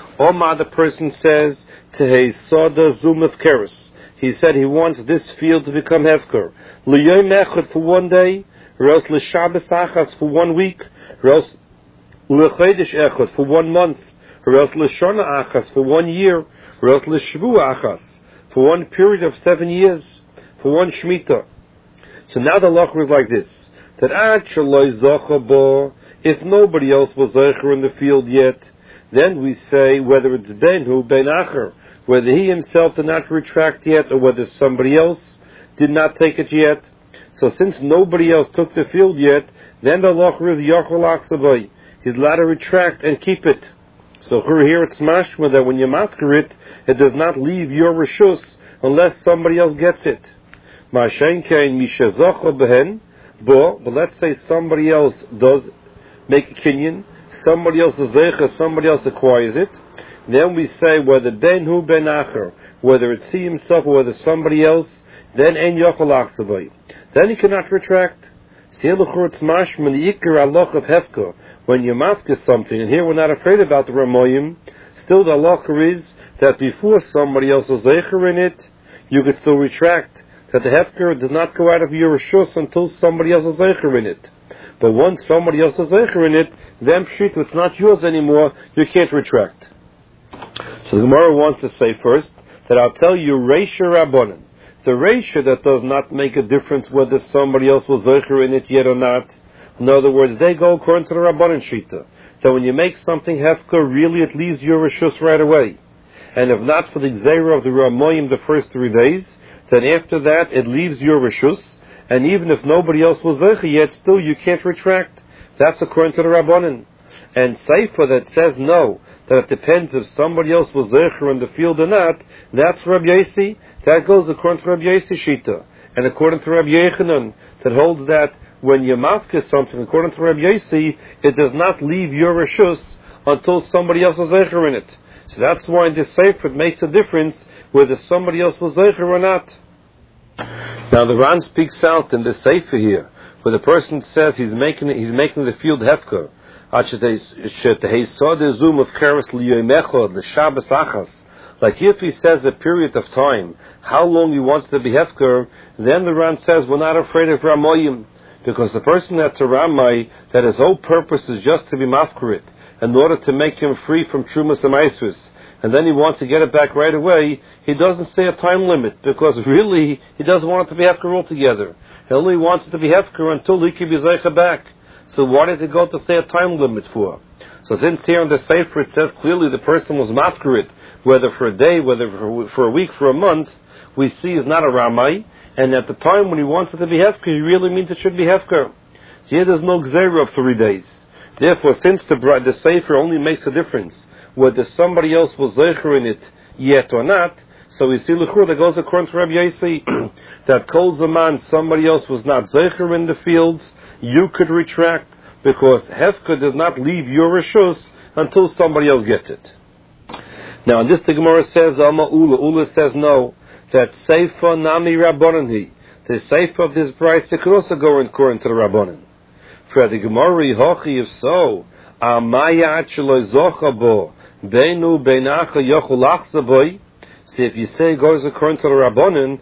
Omar, the person says, Tehei Soda Zumaf Keres. He said he wants this field to become Hefker. L'yom echad for one day, or else l'Shabbos achas for 1 week, or else l'Chodesh echad for 1 month, or else l'Shana achas for 1 year, or else l'Shvua achas for 1 period of 7 years, for 1 Shemitah. So now the law is like this, that ad shaloi zocha bo, if nobody else was zocher in the field yet, then we say whether it's ben hu ben acher, whether he himself did not retract yet, or whether somebody else did not take it yet. So since nobody else took the field yet, then the law is yochel achsavai. He's allowed to retract and keep it. So here it's mashma that when you mafker it, it does not leave your reshus unless somebody else gets it. But let's say somebody else does make a kinyan, somebody else is zeicha, somebody else acquires it. Then we say whether ben hu ben acher, whether it's he himself or whether somebody else, then en yochel achsavai. Then he cannot retract. It's mashma the ikar aloch of hefka. When you mafka something, and here we're not afraid about the ramoyim, still the halacha is that before somebody else is zeicher in it, you could still retract. That the hefker does not go out of your reshus until somebody else is zeicher in it. But once somebody else is zeicher in it, then pshit, it's not yours anymore, you can't retract. So the Gemara wants to say first that I'll tell you Reisha Rabbanan. The Reisha that does not make a difference whether somebody else was zeicher in it yet or not. In other words, they go according to the Rabbanan Shita. That when you make something hefker, really it leaves your reshus right away. And if not for the Gzeira of the Ramoyim the first 3 days, then after that it leaves your reshus. And even if nobody else was zeicher yet, still you can't retract. That's according to the Rabbanan. And Seifa that says no, that it depends if somebody else was zeicher in the field or not, that's Rabbi Yossi. That goes according to Rabbi Yossi Shita. And according to Rabbi Yechanan, that holds that when you mafka something, according to Rabbi Yossi, it does not leave your reshus until somebody else was zeicher in it. So that's why in this Sefer it makes a difference whether somebody else was zeicher or not. Now the Ran speaks out in the Sefer here, where the person says he's making the field hefker. Like if he says a period of time, how long he wants to be hefker, then the Ran says we're not afraid of Ramoyim, because the person that's a Ramai, that his whole purpose is just to be mafkarit, in order to make him free from Trumas and Maisvis, and then he wants to get it back right away, he doesn't say a time limit, because really he doesn't want it to be hefker altogether. He only wants it to be hefker until he can be zeicha back. So why does he go to say a time limit for? So since here in the Sefer it says clearly the person was mafkarit, whether for a day, whether for a week, for a month, we see is not a Ramai, and at the time when he wants it to be hefker, he really means it should be hefker. So here there's no gzeira of 3 days. Therefore, since the Sefer only makes a difference whether somebody else was zeicher in it yet or not, so we see l'chur that goes according to Rabbi Yossi that kol zaman somebody else was not zeicher in the fields, you could retract because hefker does not leave your reshus until somebody else gets it. Now, in this the Gemara says, Ula says no, that Seifa Nami Rabbanan the Seifa of this price could also go according to the Rabbanan. For the Gemara, Hochi, if so, Amaya Achelo Zochabo, Beinu Beinacha Yochul Achzaboy. See, if you say it goes according to the Rabbanan,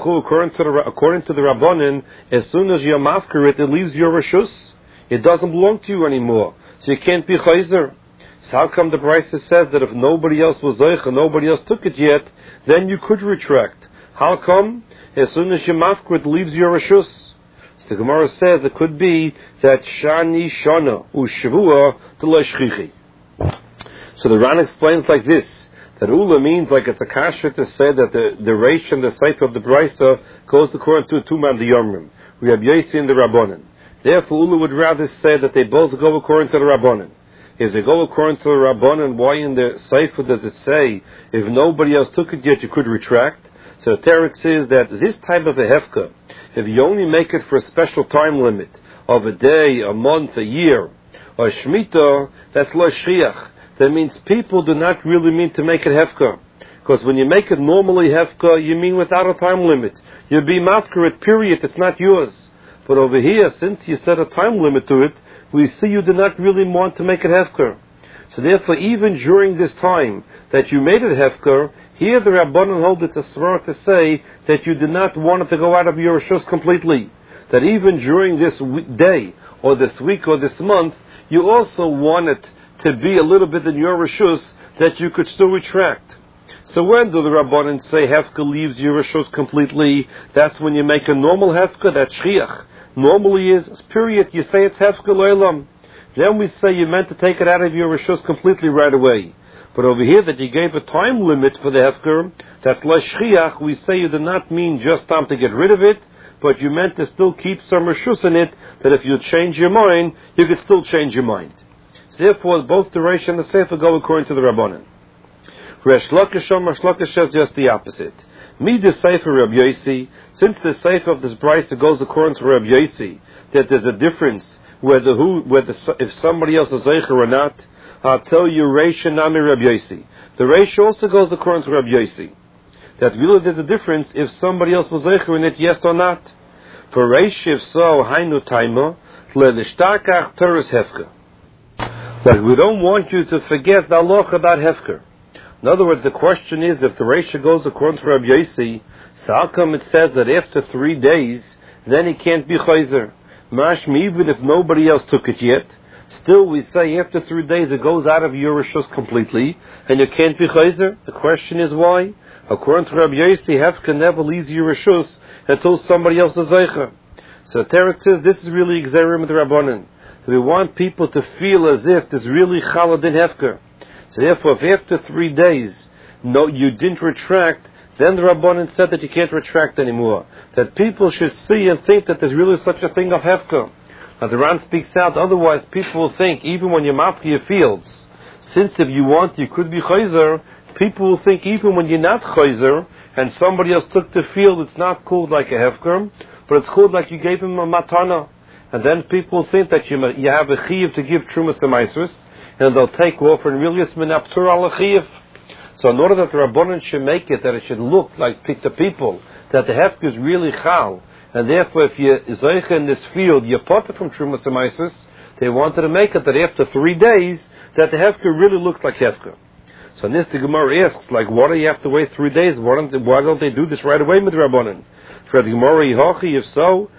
according to the Rabbanan, as soon as you're mafker it leaves your reshus. It doesn't belong to you anymore. So you can't be chayzer. So how come the Brisa says that if nobody else was zeicha, nobody else took it yet, then you could retract? How come? As soon as you mafker it leaves your reshus. So the Gemara says it could be that shani shana u'shavua d'leishchichi. So the Ran explains like this, that Ula means like it's a kasha to say that the Reish and the Sefer of the Brisa goes according to Tuman the Yomrim. We have Yossi and the Rabbanan. Therefore Ula would rather say that they both go according to the Rabbanan. If they go according to the Rabbanan, why in the Sefer does it say if nobody else took it yet you could retract? So the Teretz says that this type of a hefka, if you only make it for a special time limit of a day, a month, a year, or a Shemitah, that's lo shriach. That means people do not really mean to make it hefka. Because when you make it normally hefka, you mean without a time limit. You'll be mafker it, period, it's not yours. But over here, since you set a time limit to it, we see you do not really want to make it hefker. So therefore, even during this time that you made it hefker, here the Rabbanan hold it a svara to say that you did not want it to go out of your reshus completely. That even during this day, or this week, or this month, you also want it to be a little bit in your reshus that you could still retract. So when do the Rabbanan say hefker leaves your reshus completely? That's when you make a normal hefker, that shchiach normally is, period, you say it's hefker lo'elam. Then we say you meant to take it out of your reshus completely right away. But over here that you gave a time limit for the hefker, that's l'shchiach, we say you did not mean just time to get rid of it, but you meant to still keep some reshus in it, that if you change your mind, you could still change your mind. So therefore, both the Reish and the Sefer go according to the Rabbanan. Resh Lakish says just the opposite. Me the Sefer Reb Yosi, since the Sefer of this Brisa goes according to Reb Yosi, that there's a difference if somebody else is Zeicher or not, I'll tell you Reish Nami Reb Yosi. The Reish also goes according to Reb Yosi. That really there's a difference if somebody else was Zeicher in it, yes or not. For Reish, if so, Hainu Taima, Le'nishtakach Teres Hefker. Like we don't want you to forget the halacha about Hefker. In other words, the question is, if the Reisha goes according to Rabbi Yosi, so how come it says that after 3 days, then he can't be chayzer? Mashma, even if nobody else took it yet, still we say after 3 days it goes out of your reshus completely, and you can't be chayzer. The question is why? According to Rabbi Yosi, hefker never leaves your reshus until somebody else is zeicher. So Teretz says this is really Gzerim of the Rabbanan. We want people to feel as if there's really chalad in hefker. So therefore, if after 3 days, no, you didn't retract, then the Rabbanan said that you can't retract anymore. That people should see and think that there's really such a thing of hefker. Now the Ran speaks out, otherwise people will think, even when you map your fields, since if you want, you could be chayzer, people will think even when you're not chayzer, and somebody else took the field, it's not called like a hefker, but it's called like you gave him a matana. And then people think that you have a chiyuv to give trumas to maisrus, and they'll take off and really it's minaptur al chiyuv. So in order that the Rabbanan should make it, that it should look like to people, that the hefker is really chal, and therefore if you're zeicha in this field, you're potter from trumas to maisrus, they wanted to make it that after 3 days, that the hefker really looks like hefker. So in this the Gemara asks, like, why do you have to wait 3 days? Why don't they do this right away with Rabbanan? For the Gemara, if so,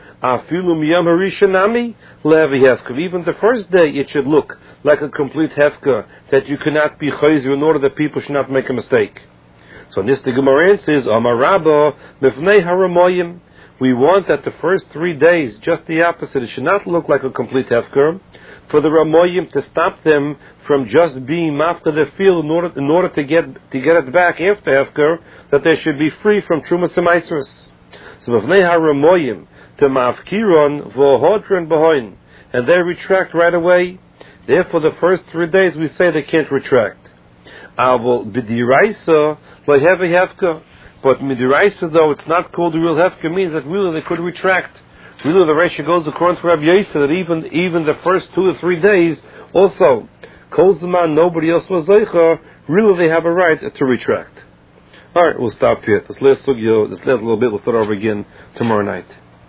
even the first day it should look like a complete hefker, that you cannot be chayzer in order that people should not make a mistake. So in this the Gemara says, Amar Rabba, mifnei haramoyim. We want that the first 3 days, just the opposite, it should not look like a complete hefker, for the Ramoyim to stop them from just being mafka their field in order to get it back after hefker, that they should be free from trumas and maisrus. So mifnei haramoyim to mafkiron v'hodron behoin, and they retract right away. Therefore, the first 3 days we say they can't retract. Avol b'diraisa lo'hevi hefker. But midiraisa, though it's not called the real hefker, means that really they could retract. Really, the Reisha goes according to Rabbi Yosi that even the first 2 or 3 days, also, kol zaman nobody else was zeicha, really they have a right to retract. All right, we'll stop here. This last little bit, we'll start over again tomorrow night.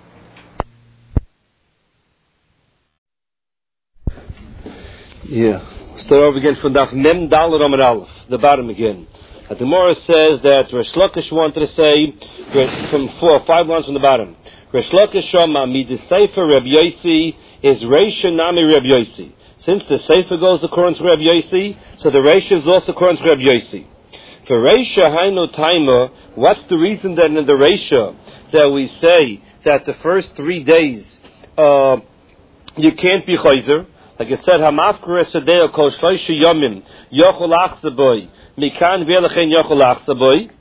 Yeah, we'll start over again from Daf Mem Daled Amud Aleph, the bottom again. The Gemara says that Resh Lakish wanted to say from 4 or 5 lines from the bottom. Resh Lakish Shama Midiseifer Reb Yosi is Reisha Nami Reb Yosi. Since the Seifer goes according to Reb Yosi, so the Reisha is also according to Reb Yosi. For Reisha Hainu Taima, what's the reason then in the Reisha that we say that the first 3 days you can't be chayzer? Like I said, Hamafkar Esadeo Kol Shloisha Yomim Yochol Achzaboy Mikan V'elechen Yochol Achzaboy.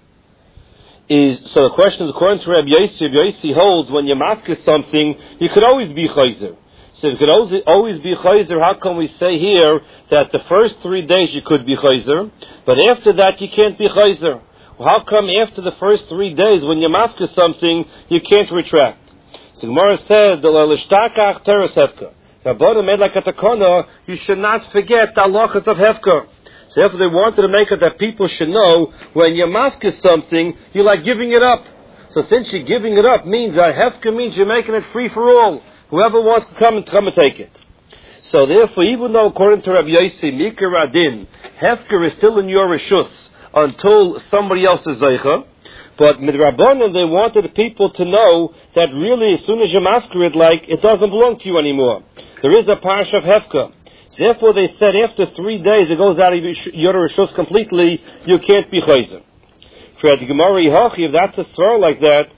So the question is, according to Rabbi Yosi holds when you mafkar something, you could always be chayzer. So if you could always be chayzer, how come we say here that the first 3 days you could be chayzer, but after that you can't be chayzer? Well, how come after the first 3 days when you mafkar something, you can't retract? So Gemara says, the l'shtakach teres hefker. Rabbanan made like a takana, you should not forget the halachas of hefker. So therefore they wanted to make it that people should know when you mafkar something, you're like giving it up. So since you're giving it up means that hefker means you're making it free for all. Whoever wants to come and take it. So therefore, even though according to Rabbi Yossi, Mikar Adin, Hefker is still in your Rishus until somebody else is Zeicha, but Midrabanan, they wanted the people to know that really as soon as you mafker it, it doesn't belong to you anymore. There is a parsha of Hefker. Therefore they said after 3 days it goes out of your Rishus completely, you can't be Chayzer. For the Gemara Yehochi, if that's a svar like that,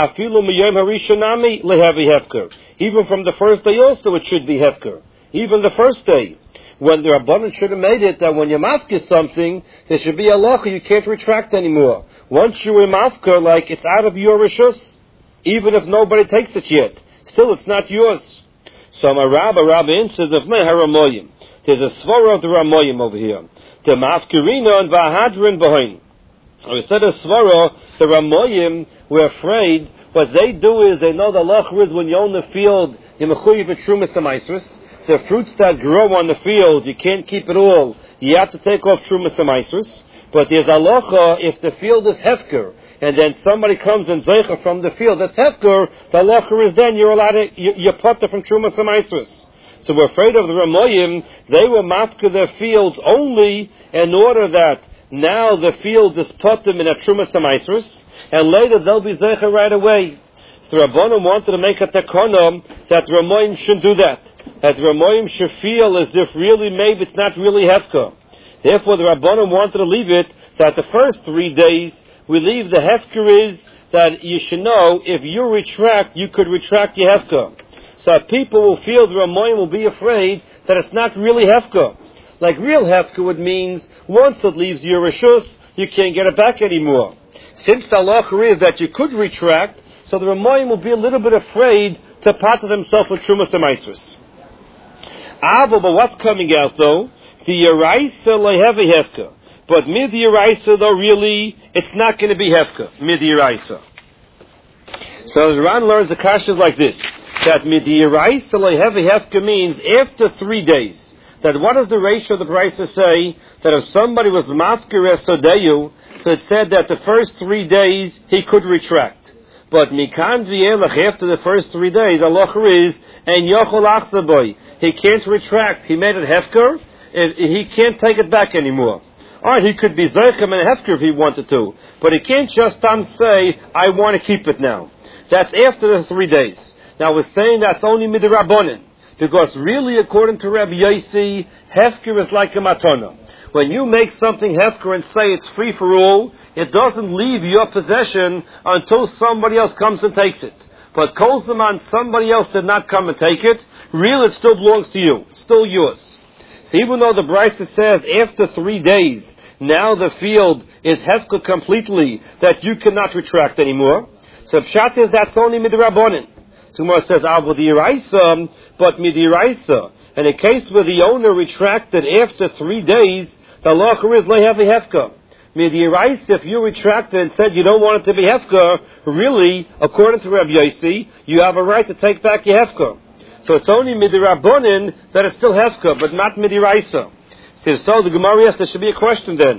even from the first day also it should be Hefker. Even the first day. When the Rabbanan should have made it that when you mafker something, there should be a halacha, you can't retract anymore. Once you mafker, it's out of your rishus, even if nobody takes it yet. Still, it's not yours. So my rabbi answers of me haramoyim. There's a svara of the ramoyim over here. The mafkerina and vahadrin behind. Instead of svara, the ramoyim were afraid. What they do is they know the halacha is when you own the field, you mechuyev v'trumas d'maisrus. The fruits that grow on the field, you can't keep it all. You have to take off trumas d'maisrus. But there's halacha if the field is hefker, and then somebody comes and zeicha from the field that's hefker, the halacha is then you're allowed to you putter from trumas d'maisrus. So we're afraid of the Ramoyim. They will mafker their fields only in order that now the field is putter in a trumas d'maisrus, and later they'll be zeicha right away. So the Rabbanim wanted to make a takana that Ramoyim shouldn't do that. That Ramoyim should feel as if really maybe it's not really hefker. Therefore, the Rabbanim wanted to leave it that the first 3 days we leave the hefker is that you should know if you retract, you could retract your hefker. So people will feel the Ramoyim will be afraid that it's not really hefker. Like real hefker would means once it leaves your rishus, you can't get it back anymore. Since the halacha is that you could retract, so the Ramoyim will be a little bit afraid to pater themselves with trumas d'maisrus. But what's coming out though? The Yeraisa lehevi hefka. But mid Yeraisa though really, it's not going to be hefka. Mid Yeraisa. So as Ran learns the kashas like this. That mid Yeraisa lehevi hefka means after 3 days. That what does the ratio of the Brisa say? That if somebody was mafker esodeyu, so it said that the first 3 days he could retract. But mikan v'yelach after the first 3 days, Allah is and yochol achzaboy. He can't retract. He made it hefker. He can't take it back anymore. Alright, he could be zeichem and hefker if he wanted to, but he can't just say, I want to keep it now. That's after the 3 days. Now we're saying that's only midrabanan, because really according to Rabbi Yossi, hefker is like a matana. When you make something hefker and say it's free for all, it doesn't leave your possession until somebody else comes and takes it. But kol zaman somebody else did not come and take it, really it still belongs to you. It's still yours. So even though the Brisa says after 3 days, now the field is hefker completely, that you cannot retract anymore. So pshat is that's only midrabanan. So Gemara says, Yeraisa, but midiraisa. In a case where the owner retracted after 3 days, the halacha is lehevi hefker. Midiraisa, if you retracted and said you don't want it to be hefker, really, according to Rabbi Yossi, you have a right to take back your hefker. So it's only midirabonin that it's still hefker, but not midiraisa. So the Gemara asks, there should be a question then.